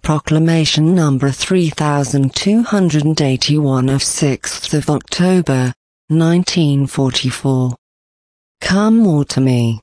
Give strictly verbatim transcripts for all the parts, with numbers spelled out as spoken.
Proclamation number three thousand two hundred eighty-one of sixth of October, nineteen forty-four. Come more to me.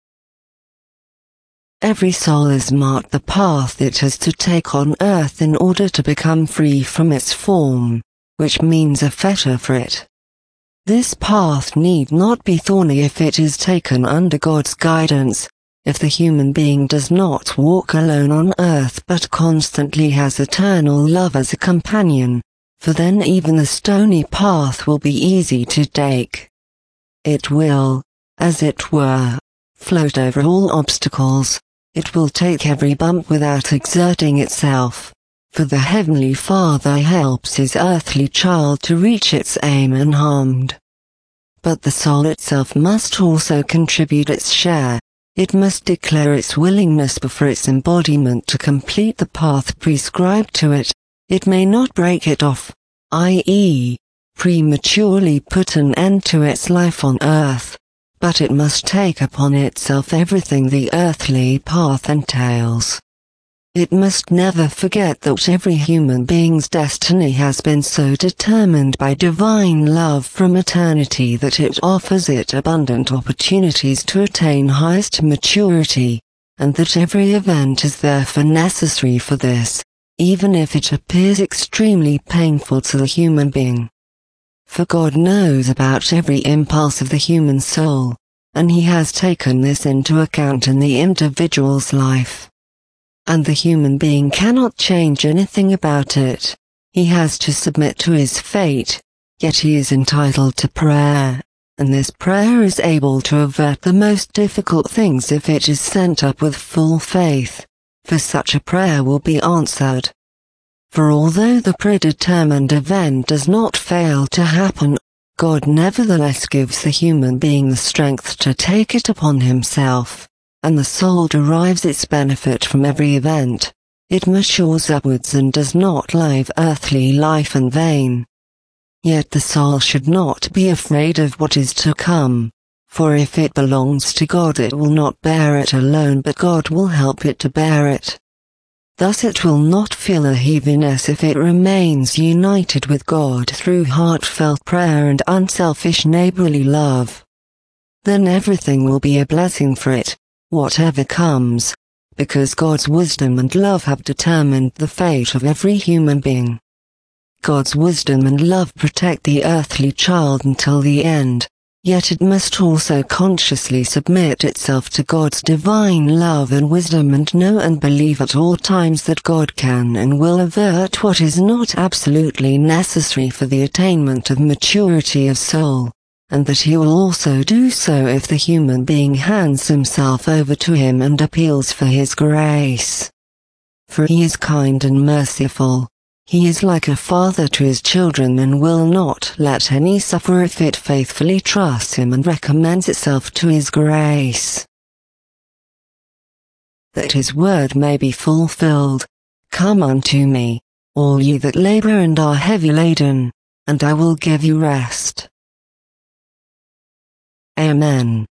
Every soul is marked the path it has to take on earth in order to become free from its form, which means a fetter for it. This path need not be thorny if it is taken under God's guidance, if the human being does not walk alone on earth but constantly has eternal love as a companion, for then even the stony path will be easy to take. It will, as it were, float over all obstacles. It will take every bump without exerting itself, for the Heavenly Father helps his earthly child to reach its aim unharmed. But the soul itself must also contribute its share. It must declare its willingness before its embodiment to complete the path prescribed to it. It may not break it off, that is, prematurely put an end to its life on earth, but it must take upon itself everything the earthly path entails. It must never forget that every human being's destiny has been so determined by divine love from eternity that it offers it abundant opportunities to attain highest maturity, and that every event is therefore necessary for this, even if it appears extremely painful to the human being. For God knows about every impulse of the human soul, and He has taken this into account in the individual's life. And the human being cannot change anything about it. He has to submit to his fate, yet he is entitled to prayer, and this prayer is able to avert the most difficult things if it is sent up with full faith, for such a prayer will be answered. For although the predetermined event does not fail to happen, God nevertheless gives the human being the strength to take it upon himself, and the soul derives its benefit from every event. It matures upwards and does not live earthly life in vain. Yet the soul should not be afraid of what is to come, for if it belongs to God it will not bear it alone but God will help it to bear it. Thus it will not feel a heaviness if it remains united with God through heartfelt prayer and unselfish neighborly love. Then everything will be a blessing for it, whatever comes, because God's wisdom and love have determined the fate of every human being. God's wisdom and love protect the earthly child until the end. Yet it must also consciously submit itself to God's divine love and wisdom and know and believe at all times that God can and will avert what is not absolutely necessary for the attainment of maturity of soul, and that He will also do so if the human being hands himself over to Him and appeals for His grace. For He is kind and merciful. He is like a father to his children and will not let any suffer if it faithfully trusts Him and recommends itself to His grace. That His word may be fulfilled, come unto me, all ye that labor and are heavy laden, and I will give you rest. Amen.